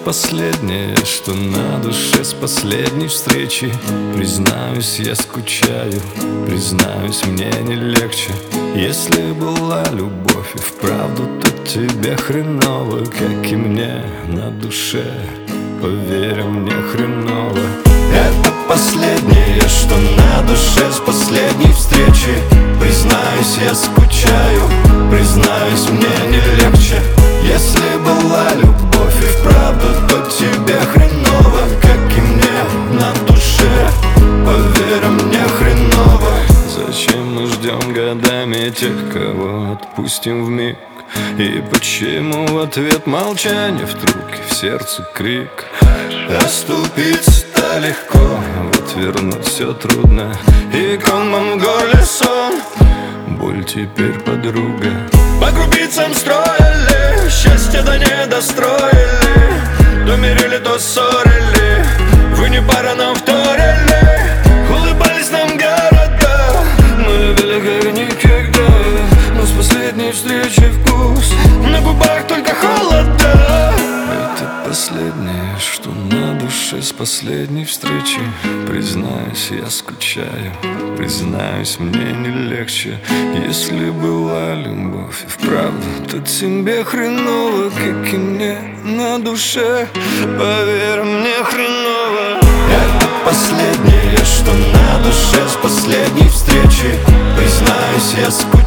последнее, что на душе с последней встречи. Признаюсь, я скучаю, признаюсь, мне не легче. Если была любовь и вправду, то тебе хреново, как и мне на душе. Поверь, мне хреново. Это последнее, что на душе с последней встречи. Признаюсь, я скучаю, признаюсь, мне не легче. Если была любовь и вправду, то тебе хреново, как и мне на душе. Поверь, мне хреново. Зачем мы ждем годами тех, кого отпустим вмиг? И почему в ответ молчание, вдруг и в сердце крик? Оступиться-то легко, вот вернуть все трудно. И комом в горле сон, боль теперь подруга. По крупицам строили, счастье да не достроили. То мирили, то ссорили, вы не пара, нам вторили. Улыбались нам города, мы любили как никогда. Но с последней встречи вкус на губах только холода. Это последнее, что на душе с последней встречи. Признаюсь, я скучаю, признаюсь, мне не легче. Если была любовь и вправду, то тебе хреново, как и мне на душе. Поверь, мне хреново. Это последнее, что на душе с последней встречи. Признаюсь, я скучаю,